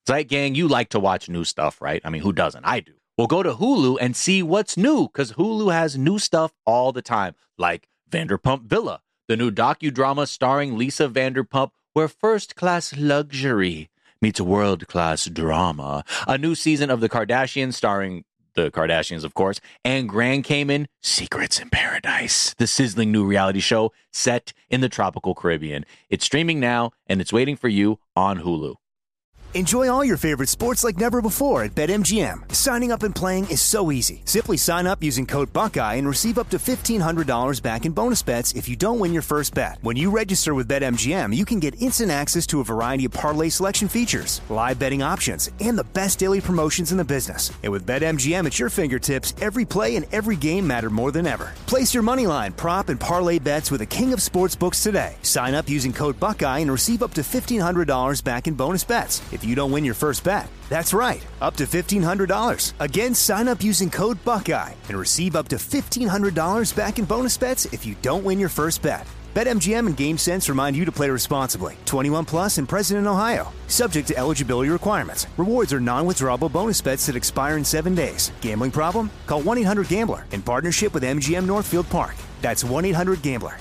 Zeit Gang, you like to watch new stuff, right? I mean, who doesn't? I do. Well, go to Hulu and see what's new, because Hulu has new stuff all the time, like Vanderpump Villa, the new docudrama starring Lisa Vanderpump, where first-class luxury meets world-class drama. A new season of The Kardashians starring the Kardashians, of course, and Grand Cayman, Secrets in Paradise, the sizzling new reality show set in the tropical Caribbean. It's streaming now, and it's waiting for you on Hulu. Enjoy all your favorite sports like never before at BetMGM. Signing up and playing is so easy. Simply sign up using code Buckeye and receive up to $1,500 back in bonus bets if you don't win your first bet. When you register with BetMGM, you can get instant access to a variety of parlay selection features, live betting options, and the best daily promotions in the business. And with BetMGM at your fingertips, every play and every game matter more than ever. Place your moneyline, prop, and parlay bets with the king of sportsbooks today. Sign up using code Buckeye and receive up to $1,500 back in bonus bets if you don't win your first bet. That's right, up to $1,500. Again, sign up using code Buckeye and receive up to $1,500 back in bonus bets if you don't win your first bet. BetMGM and GameSense remind you to play responsibly. 21 plus and present in Ohio. Subject to eligibility requirements. Rewards are non-withdrawable bonus bets that expire in 7 days. Gambling problem? Call 1-800-GAMBLER in partnership with MGM Northfield Park. That's 1-800-GAMBLER.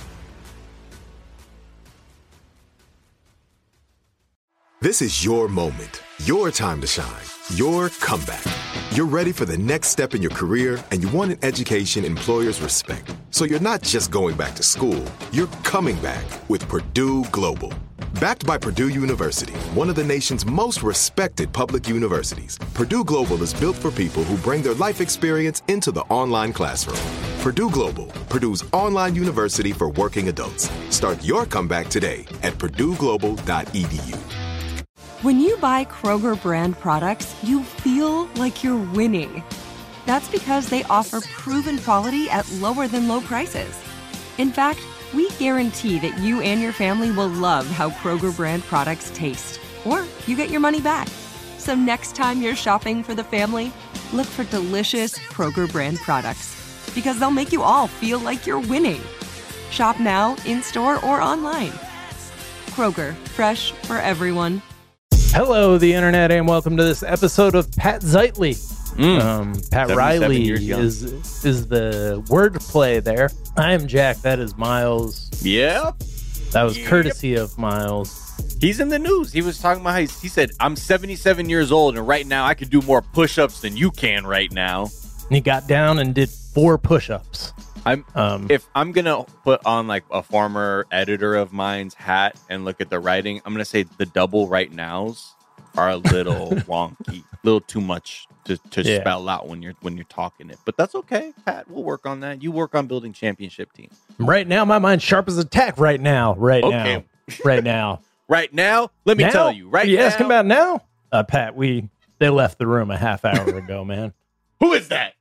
This is your moment, your time to shine, your comeback. You're ready for the next step in your career, and you want an education employers respect. So you're not just going back to school, you're coming back with Purdue Global. Backed by Purdue University, one of the nation's most respected public universities, Purdue Global is built for people who bring their life experience into the online classroom. Purdue Global, Purdue's online university for working adults. Start your comeback today at purdueglobal.edu. When you buy Kroger brand products, you feel like you're winning. That's because they offer proven quality at lower than low prices. In fact, we guarantee that you and your family will love how Kroger brand products taste, or you get your money back. So next time you're shopping for the family, look for delicious Kroger brand products, because they'll make you all feel like you're winning. Shop now, in-store, or online. Kroger, fresh for everyone. Hello, the internet, and welcome to this episode of Pat Zeitley. Pat Riley is the wordplay there. I am Jack. That is Miles. Yep. That was courtesy of Miles. He's in the news. He was talking about how he said, I'm 77 years old, and right now I could do more push-ups than you can right now. And he got down and did 4 push-ups. If I'm gonna put on like a former editor of mine's hat and look at the writing, I'm gonna say the double right nows are a little wonky, a little too much to spell out when you're talking it. But that's okay, Pat. We'll work on that. You work on building championship teams. Right now, my mind's sharp as a tack. Right now. Right now. Right now. Let me tell you. Right now. You asking about now? Pat, they left the room a half hour ago, man. Who is that?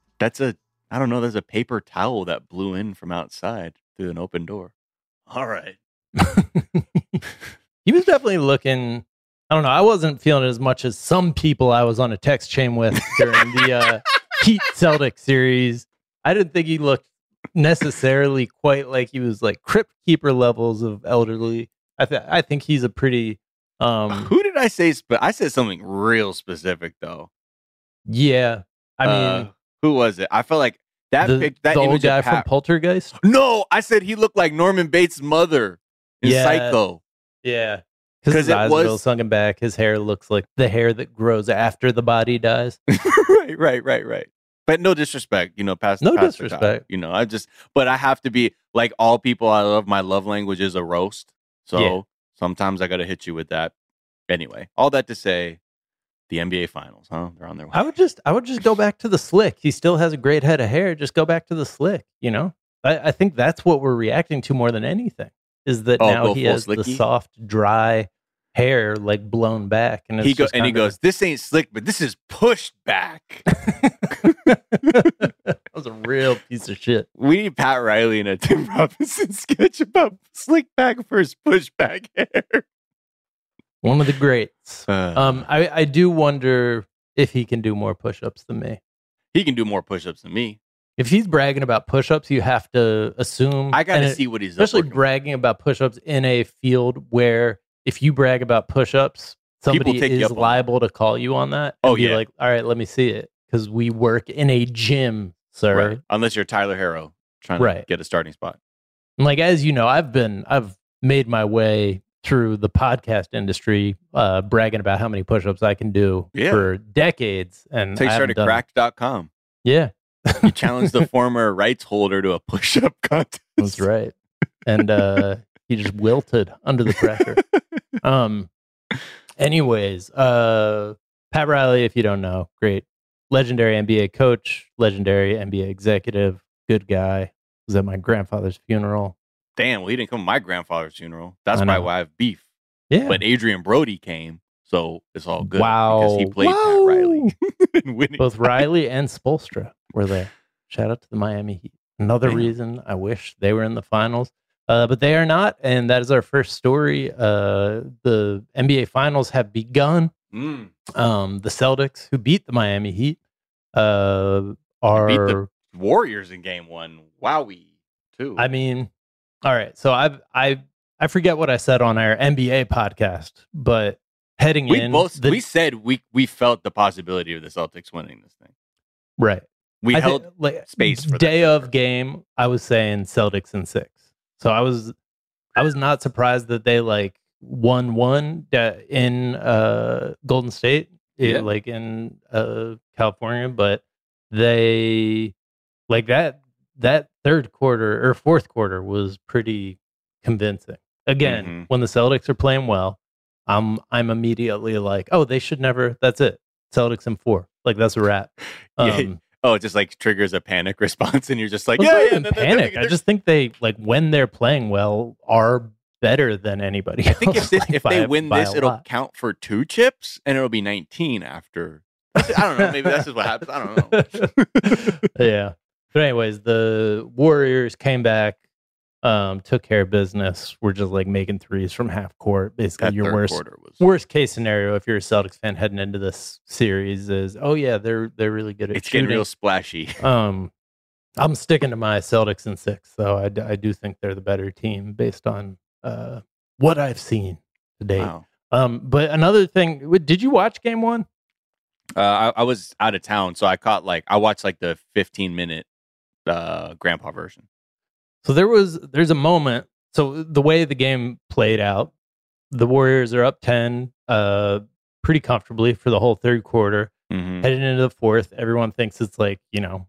I don't know. There's a paper towel that blew in from outside through an open door. All right. He was definitely looking. I don't know. I wasn't feeling it as much as some people I was on a text chain with during the Heat Celtic series. I didn't think he looked necessarily quite like he was like Crypt Keeper levels of elderly. I think he's a pretty. Who did I say? I said something real specific though. Yeah, I mean. Who was it? I felt like that the old guy from Poltergeist. No, I said he looked like Norman Bates' mother in Psycho. Yeah, because his eyes are still sunken back. His hair looks like the hair that grows after the body dies. Right. But no disrespect, disrespect. But I have to be like all people I love. My love language is a roast. So sometimes I got to hit you with that. Anyway, all that to say. The NBA Finals, huh? They're on their way. I would just go back to the slick. He still has a great head of hair. Just go back to the slick. You know, I think that's what we're reacting to more than anything. Is that now he has slicky? The soft, dry hair like blown back, and he goes, "This ain't slick, but this is pushed back." That was a real piece of shit. We need Pat Riley in a Tim Robinson sketch about slick back versus push back hair. One of the greats. I do wonder if he can do more push-ups than me. He can do more push-ups than me. If he's bragging about push-ups, you have to assume... I got to see what he's especially bragging about push-ups in a field where if you brag about push-ups, somebody take you is up on that. liable to call you on that. And Oh, be yeah. like, all right, let me see it because we work in a gym, sir. Right. Unless you're Tyler Harrow trying to Right. get a starting spot. And like as you know, I've made my way through the podcast industry, bragging about how many push-ups I can do Yeah. for decades, and So you I haven't started done it. cracked.com. Yeah, You challenged the former rights holder to a push-up contest. that's right. And he just wilted under the pressure. Anyways, Pat Riley, if you don't know, great, legendary NBA coach, legendary NBA executive, good guy. Was at my grandfather's funeral. Damn, well, he didn't come to my grandfather's funeral. That's I probably know. why I have beef. Yeah. But Adrian Brody came, so it's all good. Wow. Because he played Wow. Pat Riley in winning. Both Riley and Spoelstra were there. Shout out to the Miami Heat. Another Damn. reason I wish they were in the finals. But they are not, and that is our first story. The NBA Finals have begun. Mm. The Celtics, who beat the Miami Heat, Beat are. the Warriors in game one. Wowie, too. I mean, all right. So I forget what I said on our NBA podcast, but heading we in, both we said we felt the possibility of the Celtics winning this thing. right. We I held think, like, space for that. day of game. I was saying Celtics in 6. So I was not surprised that they like won in Golden State, Yeah. like in California, but they like that third quarter or fourth quarter was pretty convincing. Again, Mhm. when the Celtics are playing well, I'm immediately like, oh, they should never. That's it. Celtics in 4. Like that's a wrap. Yeah. Oh, it just like triggers a panic response, and you're just like, Well, it's yeah, not yeah. even panic. I they're- just think they like when they're playing well are better than anybody else. I think if they win by this, a it'll lot. count for 2 chips, and it'll be 19 after. I don't know. Maybe that's just what happens. I don't know. Yeah. But anyways, the Warriors came back, took care of business. We're just like making threes from half court. Basically, That your third quarter was. worst case scenario if you're a Celtics fan heading into this series is, oh yeah, they're really good at It's shooting. getting real splashy. I'm sticking to my Celtics in 6, though. I do think they're the better team based on what I've seen to date. Wow. But another thing, did you watch Game 1? I was out of town, so I watched like the 15-minute grandpa version. So there's a moment. So the way the game played out, the Warriors are up 10 pretty comfortably for the whole third quarter. Mm-hmm. Heading into the fourth, everyone thinks it's like,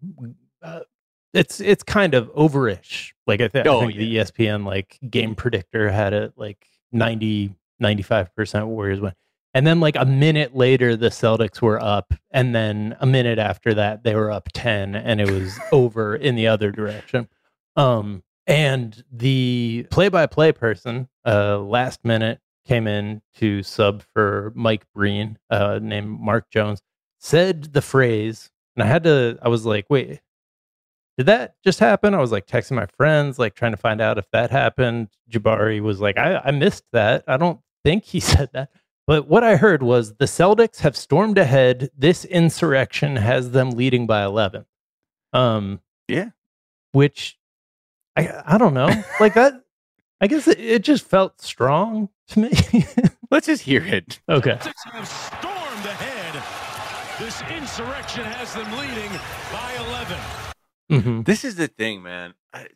it's kind of overish. Like I think the ESPN like game predictor had it like 95% Warriors win. And then like a minute later, the Celtics were up. And then a minute after that, they were up 10 and it was over in the other direction. And the play-by-play person, last minute came in to sub for Mike Breen, named Mark Jones, said the phrase, and I was like, wait, did that just happen? I was like texting my friends, like trying to find out if that happened. Jabari was like, I missed that. I don't think he said that. But what I heard was the Celtics have stormed ahead. This insurrection has them leading by 11. Yeah. Which I don't know. Like that, I guess it just felt strong to me. Let's just hear it. Okay. Celtics have stormed ahead. This insurrection has them leading by 11. Mm-hmm. This is the thing, man.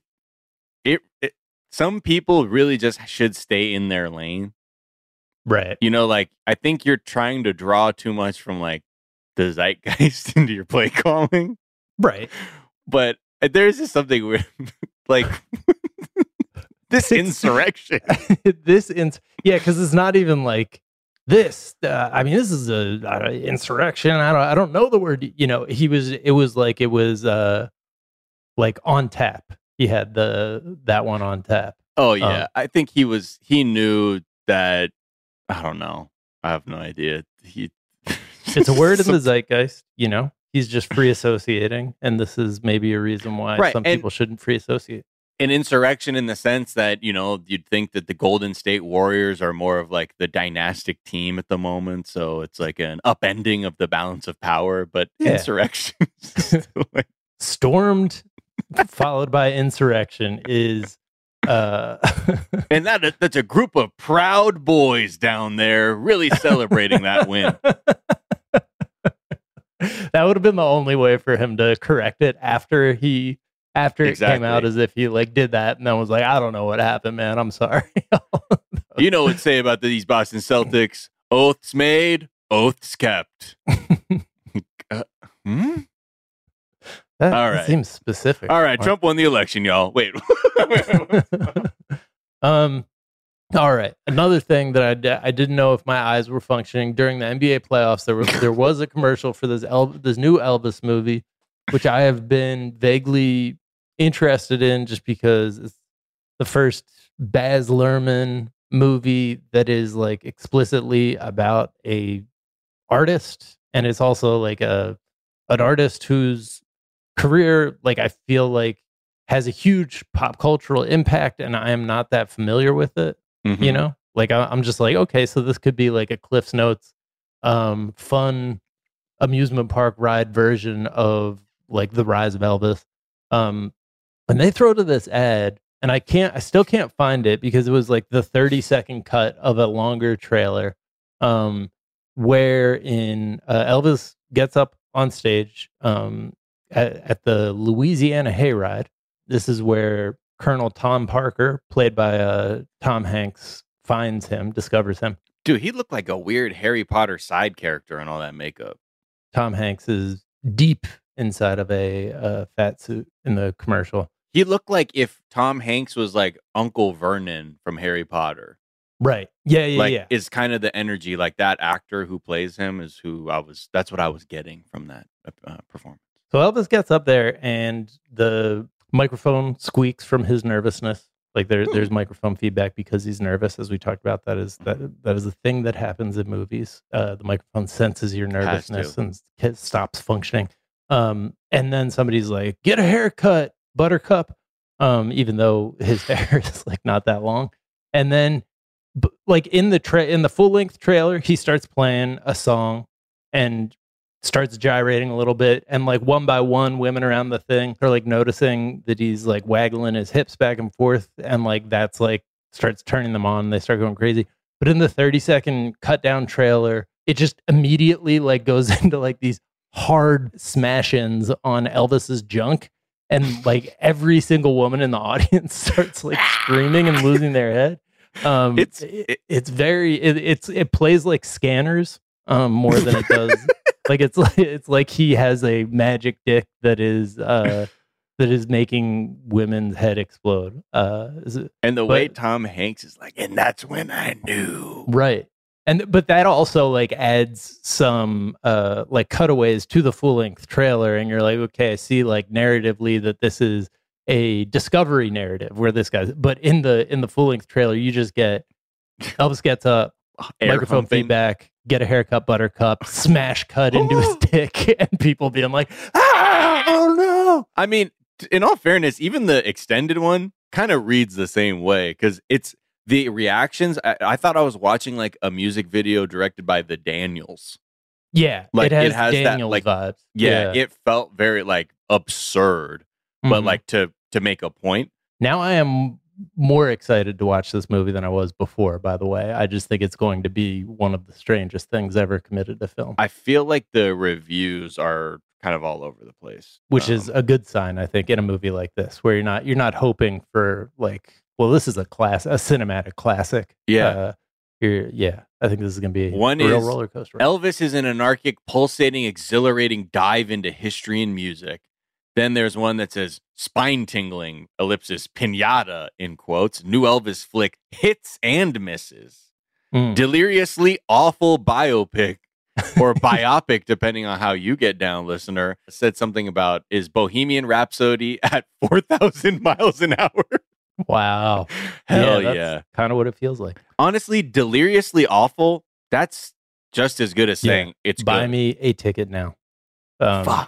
Some people really just should stay in their lane. Right. Like I think you're trying to draw too much from like the zeitgeist into your play calling. Right. But there's just something weird, like this insurrection. Yeah, because it's not even like this. I mean, this is a insurrection. I don't know the word. It was like on tap. He had that one on tap. Oh yeah, I think he knew that. I don't know. I have no idea. It's a word in the zeitgeist. He's just free associating, and this is maybe a reason why some people shouldn't free associate. An insurrection in the sense that, you'd think that the Golden State Warriors are more of like the dynastic team at the moment. So it's like an upending of the balance of power, but insurrection. Stormed followed by insurrection is And that's a group of proud boys down there really celebrating that win. That would have been the only way for him to correct it after it came out, as if he like did that and then was like, I don't know what happened, man. I'm sorry. You know what to say about these Boston Celtics? Oaths made, oaths kept. That seems specific. All right, Trump won the election, y'all. Wait. All right. Another thing that I didn't know if my eyes were functioning during the NBA playoffs. There was a commercial for this new Elvis movie, which I have been vaguely interested in, just because it's the first Baz Luhrmann movie that is like explicitly about a artist, and it's also like an artist whose career, like, I feel like has a huge pop cultural impact, and I am not that familiar with it. Mm-hmm. You know, like I'm just like, okay, so this could be like a Cliff's Notes, fun amusement park ride version of like the rise of Elvis. And they throw to this ad, and I still can't find it because it was like the 30-second cut of a longer trailer, wherein Elvis gets up on stage at the Louisiana Hayride. This is where Colonel Tom Parker, played by Tom Hanks, discovers him. Dude, he looked like a weird Harry Potter side character in all that makeup. Tom Hanks is deep inside of a fat suit in the commercial. He looked like if Tom Hanks was like Uncle Vernon from Harry Potter. Right. Yeah. Like, is kind of the energy, like that actor who plays him is that's what I was getting from that performance. So Elvis gets up there and the microphone squeaks from his nervousness. Like there's microphone feedback because he's nervous, as we talked about. That is a thing that happens in movies. The microphone senses your nervousness and stops functioning. And then somebody's like, "Get a haircut, Buttercup," even though his hair is like not that long. And then, like in the full length trailer, he starts playing a song and starts gyrating a little bit, and like one by one, women around the thing are like noticing that he's like waggling his hips back and forth, and like that's like starts turning them on. They start going crazy. But in the 30-second cut down trailer, it just immediately like goes into like these hard smash-ins on Elvis's junk, and like every single woman in the audience starts like screaming and losing their head. It plays like Scanners more than it does. Like it's like he has a magic dick that is making women's head explode. Way Tom Hanks is like, and that's when I knew. Right. But that also like adds some like cutaways to the full length trailer, and you're like, okay, I see like narratively that this is a discovery narrative where this guy's. But in the full length trailer, you just get Elvis gets up, microphone feedback, get a haircut, Buttercup, smash cut into his dick, and people being like, oh no. I mean, in all fairness, even the extended one kind of reads the same way, because it's the reactions. I thought I was watching like a music video directed by the Daniels. Yeah, like it has that, Daniels like, vibes. Yeah, it felt very like absurd, but like to make a point. Now I am more excited to watch this movie than I was before, by the way. I just think it's going to be one of the strangest things ever committed to film. I feel like the reviews are kind of all over the place, which is a good sign, I think, in a movie like this, where you're not hoping for like, well, this is a cinematic classic. Yeah. I think this is going to be a real roller coaster. Elvis is an anarchic, pulsating, exhilarating dive into history and music. Then there's one that says spine-tingling, ellipsis, pinata, in quotes, new Elvis flick, hits and misses. Deliriously awful biopic, or biopic, depending on how you get down, listener. Said something about, is Bohemian Rhapsody at 4,000 miles an hour? Wow. Hell yeah. Kind of what it feels like. Honestly, deliriously awful, that's just as good as saying it's buy good. Me a ticket now. Fuck.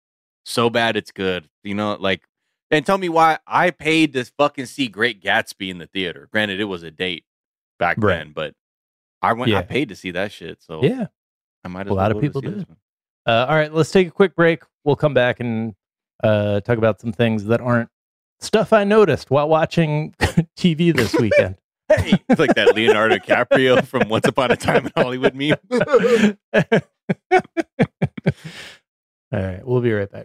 So bad it's good. You know, like, and tell me why I paid to fucking see Great Gatsby in the theater. Granted, it was a date back then, but I paid to see that shit. So yeah, I might as well. A well lot of people did. All right, let's take a quick break. We'll come back and talk about some things that aren't stuff I noticed while watching TV this weekend. Hey, it's like that Leonardo DiCaprio from Once Upon a Time in Hollywood meme. All right, we'll be right back.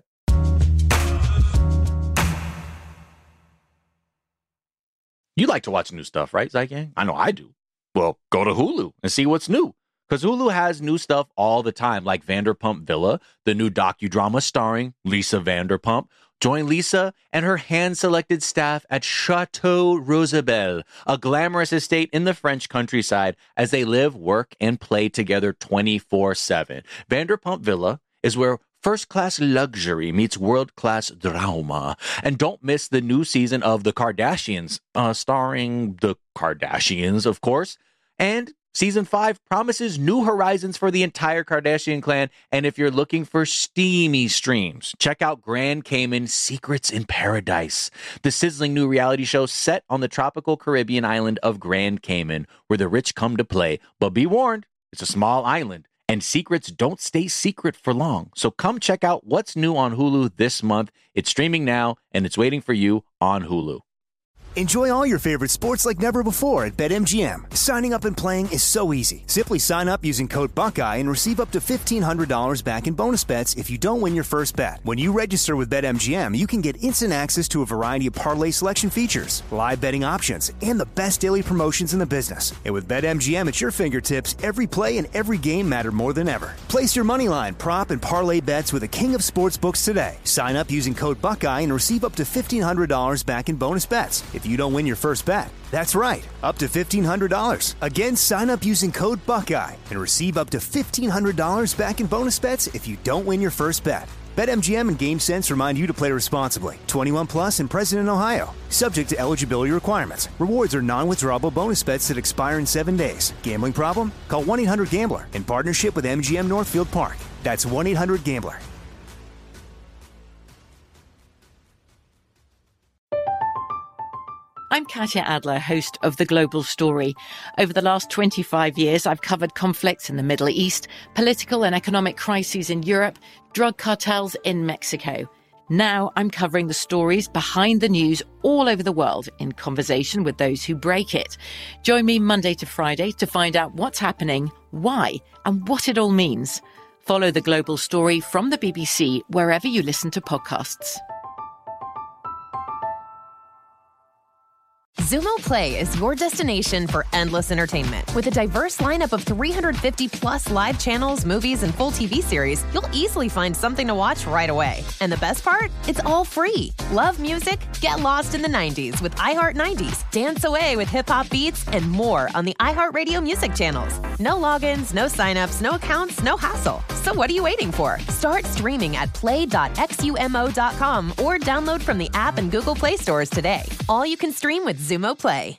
You like to watch new stuff, right, Zygang? I know I do. Well, go to Hulu and see what's new. Because Hulu has new stuff all the time, like Vanderpump Villa, the new docudrama starring Lisa Vanderpump. Join Lisa and her hand-selected staff at Chateau Rosabelle, a glamorous estate in the French countryside, as they live, work, and play together 24/7. Vanderpump Villa is where first-class luxury meets world-class drama. And don't miss the new season of The Kardashians, starring the Kardashians, of course. And Season 5 promises new horizons for the entire Kardashian clan. And if you're looking for steamy streams, check out Grand Cayman Secrets in Paradise, the sizzling new reality show set on the tropical Caribbean island of Grand Cayman, where the rich come to play. But be warned, it's a small island, and secrets don't stay secret for long. So come check out what's new on Hulu this month. It's streaming now, and it's waiting for you on Hulu. Enjoy all your favorite sports like never before at BetMGM. Signing up and playing is so easy. Simply sign up using code Buckeye and receive up to $1,500 back in bonus bets if you don't win your first bet. When you register with BetMGM, you can get instant access to a variety of parlay selection features, live betting options, and the best daily promotions in the business. And with BetMGM at your fingertips, every play and every game matter more than ever. Place your moneyline, prop, and parlay bets with the king of sportsbooks today. Sign up using code Buckeye and receive up to $1,500 back in bonus bets if you don't win your first bet. That's right, up to $1,500. Again, sign up using code Buckeye and receive up to $1,500 back in bonus bets if you don't win your first bet. BetMGM and GameSense remind you to play responsibly. 21 plus and present in Ohio. Subject to eligibility requirements. Rewards are non-withdrawable bonus bets that expire in 7 days. Gambling problem? Call 1-800-GAMBLER in partnership with MGM Northfield Park. That's 1-800-GAMBLER. I'm Katya Adler, host of The Global Story. Over the last 25 years, I've covered conflicts in the Middle East, political and economic crises in Europe, drug cartels in Mexico. Now I'm covering the stories behind the news all over the world in conversation with those who break it. Join me Monday to Friday to find out what's happening, why, and what it all means. Follow The Global Story from the BBC wherever you listen to podcasts. Xumo Play is your destination for endless entertainment. With a diverse lineup of 350 plus live channels, movies, and full TV series, you'll easily find something to watch right away. And the best part? It's all free. Love music? Get lost in the 90s with iHeart 90s, dance away with hip-hop beats, and more on the iHeartRadio music channels. No logins, no signups, no accounts, no hassle. So what are you waiting for? Start streaming at play.xumo.com or download from the app and Google Play stores today. All you can stream with Xumo Play.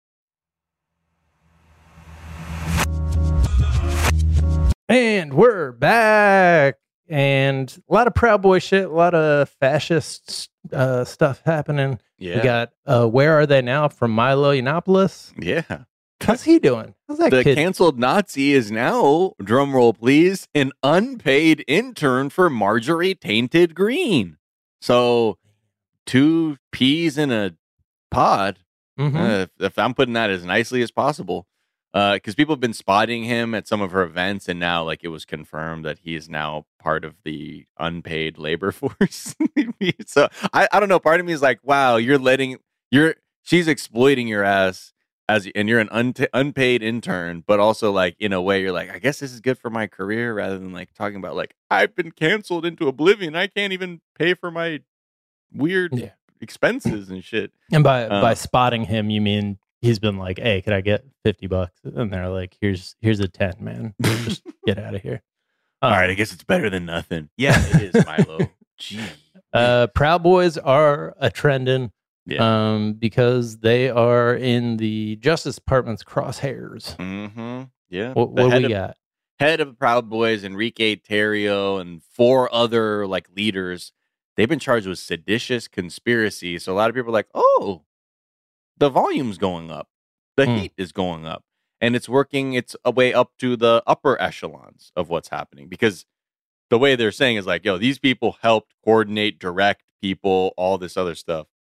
And we're back. And a lot of Proud Boy shit, a lot of fascist stuff happening. Yeah. We got Where Are They Now from Milo Yiannopoulos. Yeah. How's he doing? How's that The kid? canceled Nazi is now, drumroll please, an unpaid intern for Marjorie Tainted Green. So, 2 peas in a pod, if I'm putting that as nicely as possible. Because people have been spotting him at some of her events, and now like it was confirmed that he is now part of the unpaid labor force. So I don't know. Part of me is like, wow, she's exploiting your ass and you're an unpaid intern, but also like in a way you're like, I guess this is good for my career, rather than like talking about like I've been canceled into oblivion. I can't even pay for my weird expenses and shit. And by spotting him, you mean he's been like, hey, could I get $50? And they're like, here's a 10, man. Just get out of here. All right, I guess it's better than nothing. Yeah, it is, Milo. Gee. Proud Boys are a trending because they are in the Justice Department's crosshairs. Mm-hmm. Yeah. What do we got? Head of Proud Boys, Enrique Tarrio, and 4 other like leaders, they've been charged with seditious conspiracy. So a lot of people are like, oh, the volume's going up. The heat is going up. And it's working its way up to the upper echelons of what's happening. Because the way they're saying is like, yo, these people helped coordinate, direct people, all this other stuff.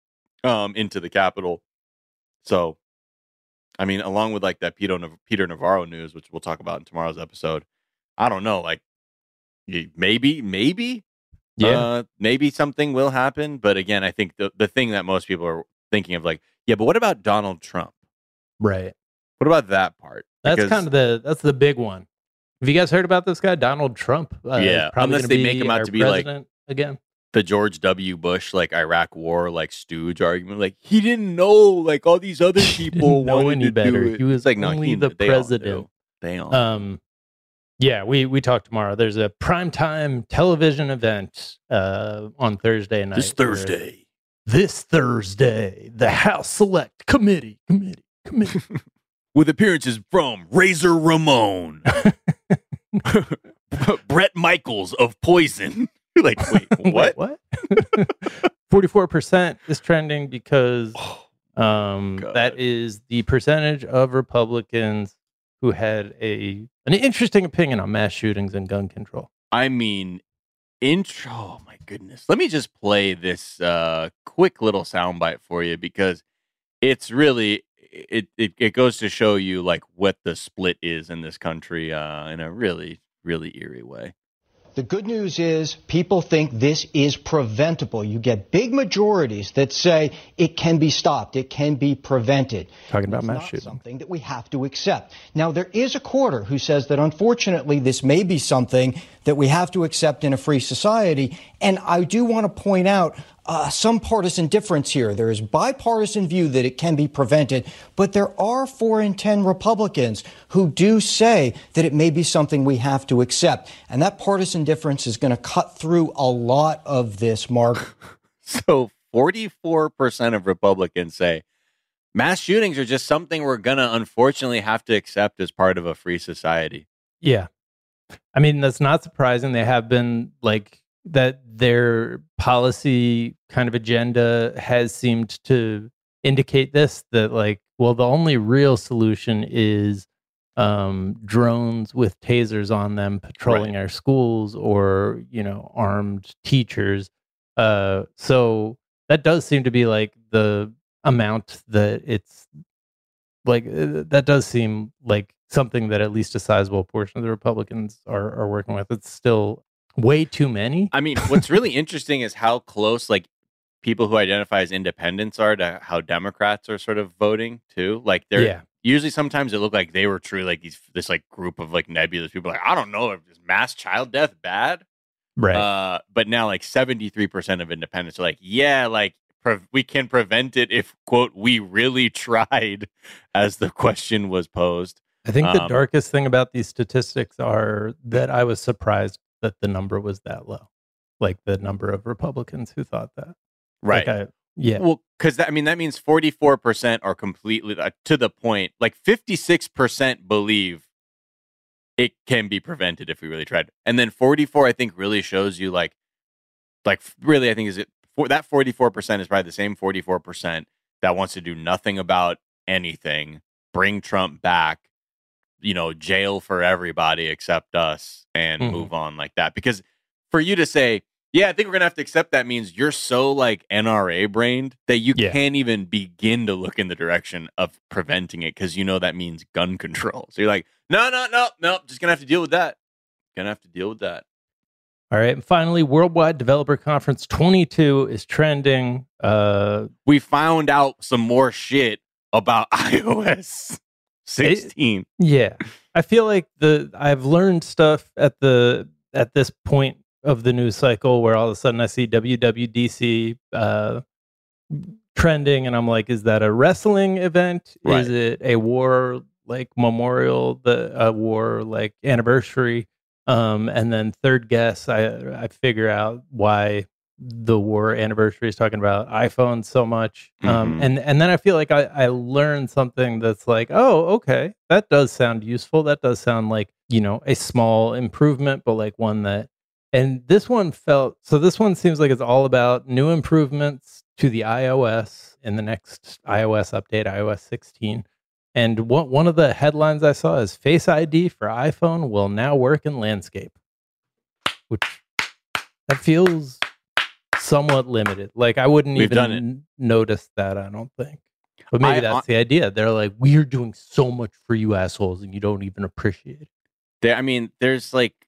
into the Capitol. So, I mean, along with like that Peter Navarro news, which we'll talk about in tomorrow's episode, I don't know, like maybe something will happen. But again, I think the thing that most people are thinking of, like, yeah, but what about Donald Trump? Right. What about that part? That's kind of that's the big one. Have you guys heard about this guy, Donald Trump? Yeah, unless they make him out to be like again the George W. Bush, like Iraq War, like stooge argument. Like, he didn't know, like all these other people wanted to do it. He was like, only the president. They all yeah, we talk tomorrow. There's a primetime television event on Thursday night. This Thursday, the House Select Committee. With appearances from Razor Ramon, Brett Michaels of Poison. Like, wait, what? What? 44% is trending because that is the percentage of Republicans who had an interesting opinion on mass shootings and gun control. I mean, oh my goodness. Let me just play this quick little soundbite for you, because it's really, it goes to show you like what the split is in this country in a really, really eerie way. The good news is people think this is preventable. You get big majorities that say it can be stopped, it can be prevented. Talking about mass shooting. Something that we have to accept. Now, there is a quarter who says that unfortunately this may be something that we have to accept in a free society. And I do want to point out some partisan difference here. There is bipartisan view that it can be prevented, but there are 4 in 10 Republicans who do say that it may be something we have to accept. And that partisan difference is going to cut through a lot of this, Mark. So 44% of Republicans say mass shootings are just something we're going to unfortunately have to accept as part of a free society. Yeah. I mean, that's not surprising. They have been like that. Their policy kind of agenda has seemed to indicate this, that like, well, the only real solution is drones with tasers on them patrolling our schools, or, armed teachers. So that does seem to be like the amount that it's like, that does seem like something that at least a sizable portion of the Republicans are working with. It's still way too many. I mean, what's really interesting is how close like people who identify as independents are to how Democrats are sort of voting too. Like they're usually, sometimes it looked like they were truly like this like group of like nebulous people. Like, I don't know, if mass child death bad, right? But now like 73% of independents are like, yeah, like we can prevent it if, quote, we really tried, as the question was posed. I think the darkest thing about these statistics are that I was surprised that the number was that low, like the number of Republicans who thought that. Right. Like yeah. Well, because that means 44% are completely to the point. Like 56% believe it can be prevented if we really tried. And then 44, I think, really shows you like really, I think that 44% is probably the same 44% that wants to do nothing about anything, bring Trump back, jail for everybody except us, and move on like that. Because for you to say, yeah, I think we're going to have to accept that, means you're so like NRA brained that you can't even begin to look in the direction of preventing it, because that means gun control. So you're like, no, just going to have to deal with that. All right. And finally, Worldwide Developer Conference 22 is trending. We found out some more shit about iOS 16. I feel like I've learned stuff at this point of the news cycle where all of a sudden I see WWDC trending, and I'm like, is that a wrestling event? Right. Is it a war like memorial, a war like anniversary? And then third guess, I figure out why the war anniversary is talking about iPhone so much. And then I feel like I learned something that's like, oh, okay, that does sound useful. That does sound like, a small improvement, but like one that, and this one seems like it's all about new improvements to the iOS in the next iOS update, iOS 16. And one of the headlines I saw is Face ID for iPhone will now work in landscape, which that feels somewhat limited. Like I wouldn't We've done even notice that, I don't think. But maybe that's the idea. They're like, we're doing so much for you assholes and you don't even appreciate it. There's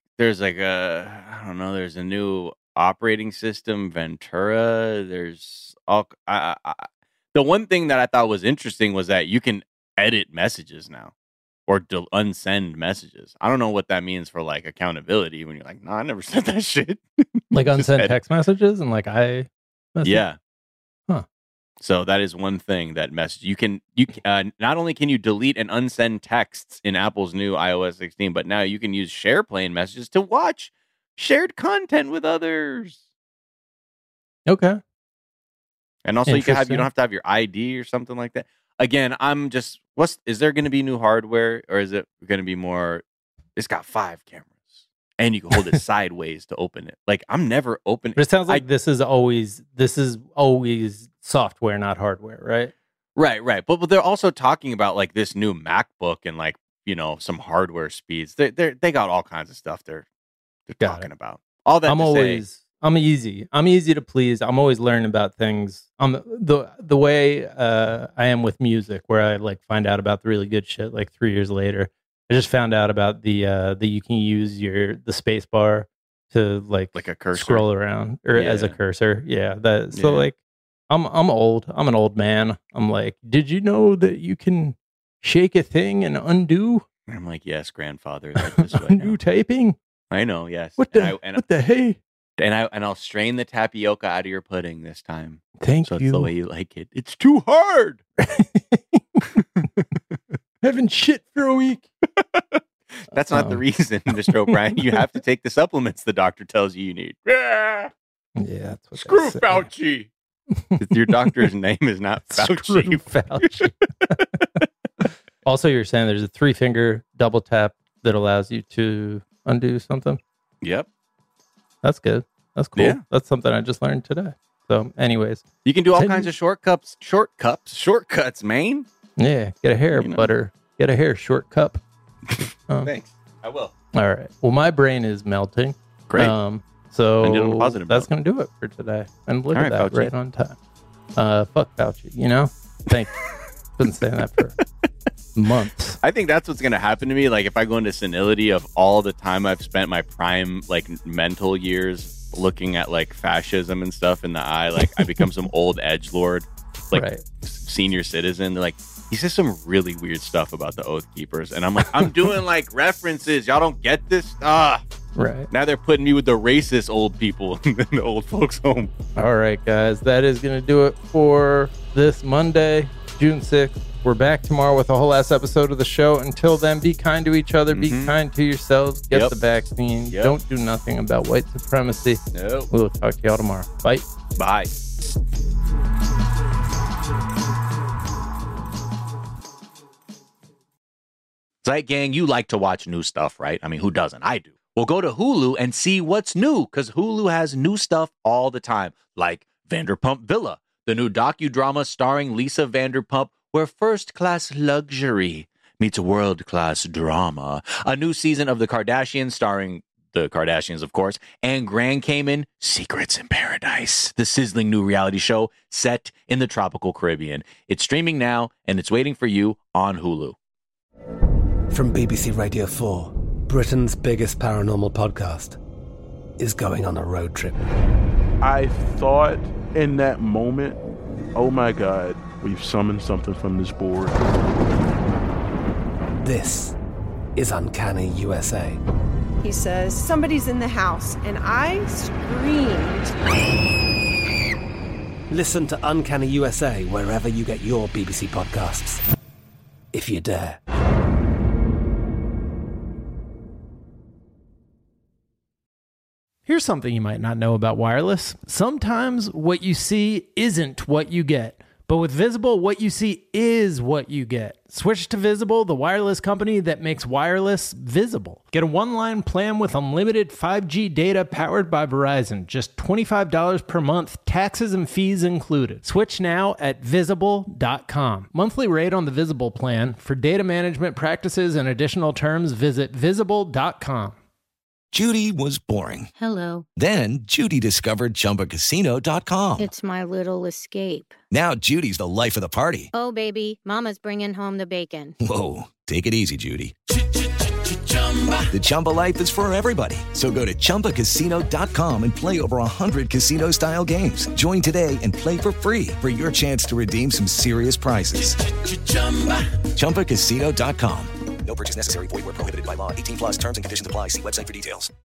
a new operating system, Ventura. There's all. The one thing that I thought was interesting was that you can edit messages now, or unsend messages. I don't know what that means for like accountability when you're like, no, I never said that shit. Like unsend text messages and like yeah. Huh. So that is one thing that you not only can you delete and unsend texts in Apple's new iOS 16, but now you can use SharePlane messages to watch shared content with others. Okay. And also you don't have to have your ID or something like that. Again, is there going to be new hardware, or is it going to be more, it's got 5 cameras and you can hold it sideways to open it. Like I'm never opening. But it sounds like this is always software, not hardware, right? Right. But they're also talking about like this new MacBook and like, some hardware speeds. They got all kinds of stuff they're talking about. All that I'm easy to please. I'm always learning about things. The way I am with music, where I like find out about the really good shit like 3 years later. I just found out about that you can use the space bar to like a cursor, scroll around as a cursor. Yeah. Like I'm old. I'm an old man. I'm like, did you know that you can shake a thing and undo? And I'm like, yes, grandfather. This way undo now. Taping. I know. Yes. What the hey? And I'll strain the tapioca out of your pudding this time. Thank you. So it's the way you like it. It's too hard. Having shit for a week. That's not the reason, Mr. O'Brien. You have to take the supplements the doctor tells you need. Yeah, that's what. Screw Fauci. Your doctor's name is not Fauci. Fauci. Also, you're saying there's a 3-finger double tap that allows you to undo something. Yep. That's good. That's cool. Yeah. That's something I just learned today. So, anyways, you can do all kinds of shortcuts, man. Yeah, get a hair butter. Get a hair short cup. Thanks. I will. All right. Well, my brain is melting. Great. So that's going to do it for today. And look at that, Fauci. Right on time. Fuck Fauci, Thank you. Been saying that for months. I think that's what's going to happen to me. Like if I go into senility of all the time I've spent my prime, like mental years looking at like fascism and stuff in the eye, like I become some old edgelord, like senior citizen. They're like, he says some really weird stuff about the Oath Keepers. And I'm like, I'm doing like references. Y'all don't get this? Right. Now they're putting me with the racist old people in the old folks home. All right, guys. That is going to do it for this Monday, June 6th. We're back tomorrow with a whole ass episode of the show. Until then, be kind to each other. Be kind to yourselves. Get the vaccine. Don't do nothing about white supremacy. Nope. We'll talk to y'all tomorrow. Bye. Bye. Zeit Gang, you like to watch new stuff, right? I mean, who doesn't? I do. Well, go to Hulu and see what's new, because Hulu has new stuff all the time, like Vanderpump Villa, the new docudrama starring Lisa Vanderpump, where first-class luxury meets world-class drama. A new season of The Kardashians starring the Kardashians, of course, and Grand Cayman, Secrets in Paradise, the sizzling new reality show set in the tropical Caribbean. It's streaming now, and it's waiting for you on Hulu. From BBC Radio 4, Britain's biggest paranormal podcast is going on a road trip. I thought in that moment, oh my God, we've summoned something from this board. This is Uncanny USA. He says, somebody's in the house, and I screamed. Listen to Uncanny USA wherever you get your BBC podcasts, if you dare. Here's something you might not know about wireless. Sometimes what you see isn't what you get. But with Visible, what you see is what you get. Switch to Visible, the wireless company that makes wireless visible. Get a one-line plan with unlimited 5G data powered by Verizon. Just $25 per month, taxes and fees included. Switch now at Visible.com. Monthly rate on the Visible plan. For data management practices and additional terms, visit Visible.com. Judy was boring. Hello. Then Judy discovered ChumbaCasino.com. It's my little escape. Now Judy's the life of the party. Oh, baby, mama's bringing home the bacon. Whoa, take it easy, Judy. The Chumba life is for everybody. So go to ChumbaCasino.com and play over 100 casino-style games. Join today and play for free for your chance to redeem some serious prizes. ChumbaCasino.com. No purchase necessary. Void where prohibited by law. 18+ terms and conditions apply. See website for details.